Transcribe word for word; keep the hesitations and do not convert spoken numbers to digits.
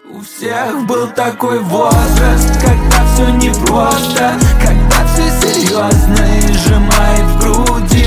У всех был такой возраст, когда все непросто, когда все серьезно и сжимает в груди.